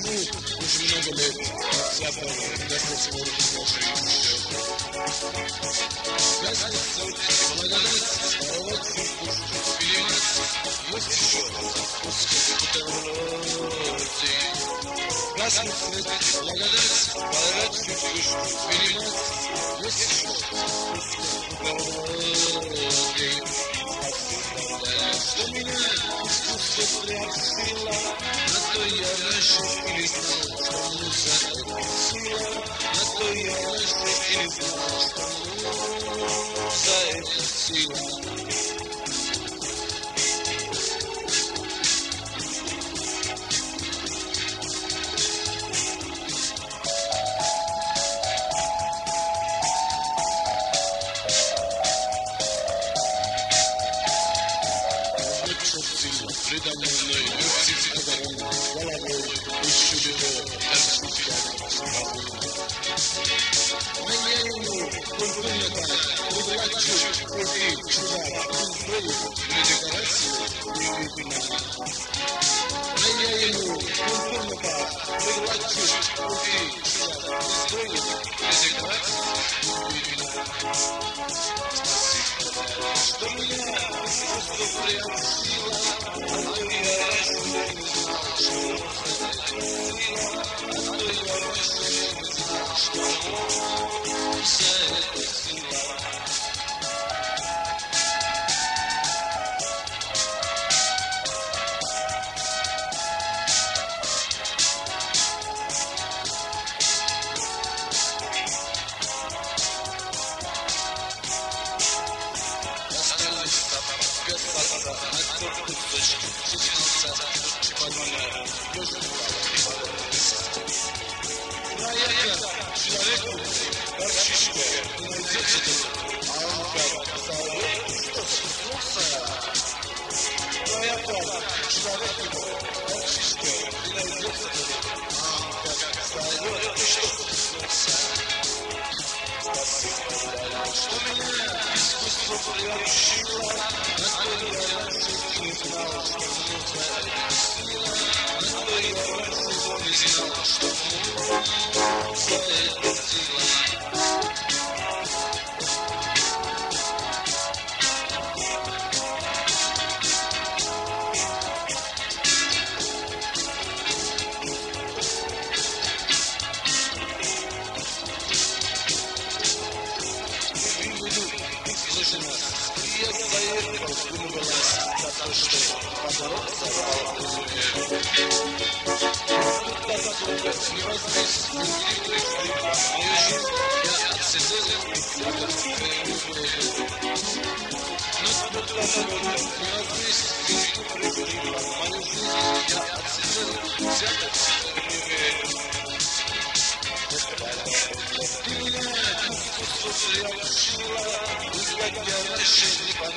живу уже много лет под запахом гаснущего гаснет свет, благодать, паровод фиркуш, перемаз, есть еще пускай бутерброды. Гаснет свет, благодать, паровод фиркуш, перемаз, есть еще пускай бутерброды. Что меня искусство приобщило, на то я раньше и не знал, что муза это сила, на то я раньше и не знал, что муза это сила. Предано мной, легкий взглядом, головой, ищу его, дальше взглядом, справа. Моя ему, культурно так, предлагаю, культи, чувак, культуру, для декорации, не видно. Моя ему, культурно так, предлагаю, культи, чувак, культуру, для декорации, не видно. Что меня искусство приобщило, а то я раньше не знал, что муза это сила, а то я раньше не знал, что муза это сила. Человеку, как шишка, не найдется тут, а он как соловей, что соснулся. Твоя правда, человеку, как шишка, не найдется тут, а он как соловей, что соснулся. Спасибо, что меня искусство приобщило, на то я раньше не знал, что муза это сила, на то я раньше не знал, что муза это сила. Я заехал, вырвалась за то, что подорвался в не возьмись, не пришли. Мою жизнь я отсидел, взяток твоему верю. Но тут подорвался, не возьмись, не пришли. Мою жизнь я отсидел, взяток твоему верю. Ты меня искусство приобщила, как я раньше не понял.